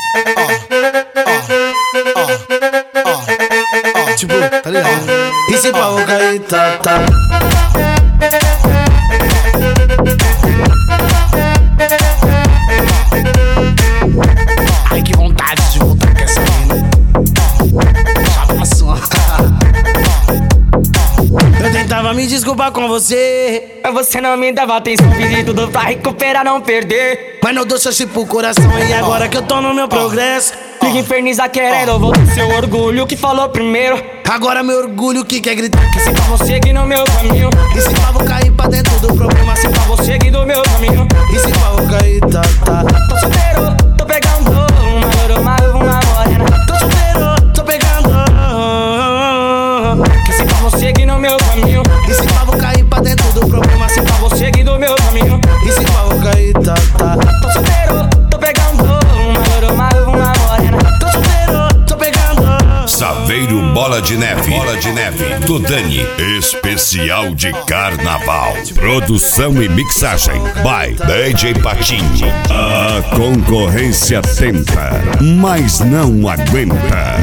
Tipo, tá ligado? E se pau cair, tá. Ai, que vontade de voltar com essa mina. Já passou. Eu tentava me desculpar com você, mas você não me dava atenção. Fiz tudo pra recuperar, não perder, mas não dou chance pro coração. E agora que eu tô no meu progresso, fica infernizar querendo voltar seu orgulho que falou primeiro. Agora meu orgulho que quer gritar que se pra você seguir no meu caminho, e se pá vou cair pra dentro do problema. Se pra você seguir do meu caminho, e se pá vou cair, tá. Tô solteiro, tô pegando uma morena. Tô solteiro, tô pegando. Que se pra você seguir no meu caminho, e se pá vou cair pra dentro do problema. Se pra você seguir do meu caminho, e se pá vou cair, tá. Tô solteiro, tô pegando uma morena. Tô solteiro, tô pegando. Saveiro Bola de Neve do Dani, especial de carnaval. Produção e mixagem by DJ Patinho. A concorrência tenta, mas não aguenta.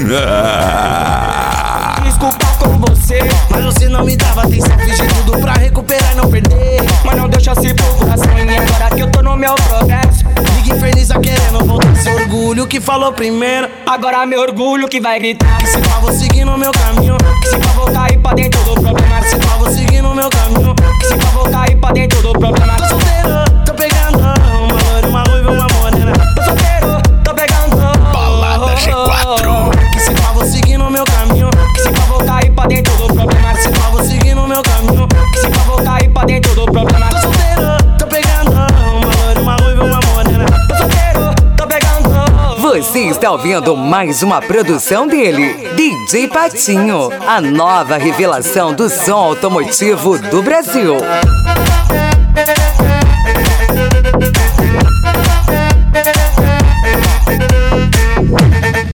Desculpa com você, mas você não me dava atenção. Fiz de tudo pra recuperar e não perder, mas não deu chance pro coração. E agora que eu tô no meu progresso, liga inferniza querendo voltar seu orgulho que falou primeiro. Agora meu orgulho que vai gritar que se pá vou seguir no meu caminho, que se pá vou cair pra dentro do problema. Que se pá vou seguir no meu caminho, que se pá vou cair pra dentro do problema. Tô solteiro, tô pegando uma loira, uma ruiva, uma morena. Tô solteiro, tô pegando Balada G4. Que se pá vou seguir no meu caminho, que se pá vou cair pra dentro do problema. Que se pá vou seguir no meu caminho, que se pá vou cair pra dentro do problema. Tô solteiro, tô pegando uma loira, uma ruiva, uma morena. Tô solteiro, tô pegando. Você está ouvindo mais uma produção dele, DJ Patinho, a nova revelação do som automotivo do Brasil.